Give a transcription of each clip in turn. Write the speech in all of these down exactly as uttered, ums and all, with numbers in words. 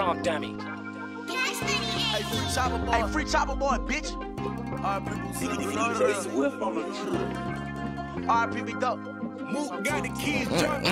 Trump dummy. Hey, free chopper boy. Hey, free chopper boy, bitch. Alright, people, see the Swift on the trip. Alright, people, dope. Mook got the keys, jump.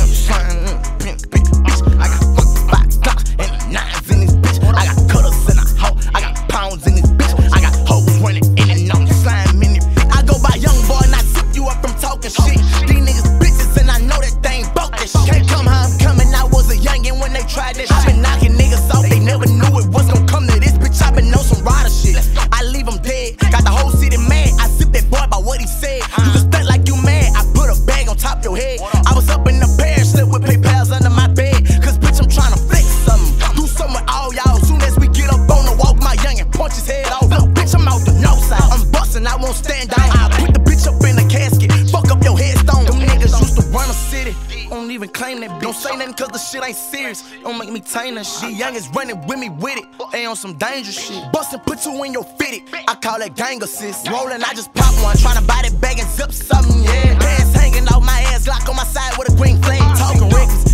I got five stocks and nines in this bitch. I got cutters in a hoe. I got pounds in this bitch. I got hoes running in and on the slime in it. I go by young boy and I zip you up from talking shit. These niggas bitches and I know that they ain't broke this shit. Can't come how I'm coming. I was a youngin' when they tried this shit. I been knocking niggas off. They never knew it was gon' come to this bitch. I been on some rider shit. I leave them dead. Got the whole city mad. I zip that boy by what he said. You can stunt like you mad. I put a bag on top your head. I was up in the pair, slept with PayPals under my bed. Cause bitch, I'm tryna flex something. Do something with all y'all. Soon as we get up on the walk, my youngin' punch his head off. Look, bitch, I'm out the north side. I'm bustin', I won't stand down. I put the bitch up in a casket. Fuck up your headstone. Them niggas used to run a city. Don't even claim that bitch. Don't say nothing cause the shit ain't serious. Don't make me tame that shit. Youngins running with me with it. They on some dangerous shit. Bustin', put you in your fitted. I call that gang assist. Rollin', I just pop one. Tryna buy that bag and zip something, yeah. Pants hanging off my ass, Glock on my side with a green flame. Talking reckless.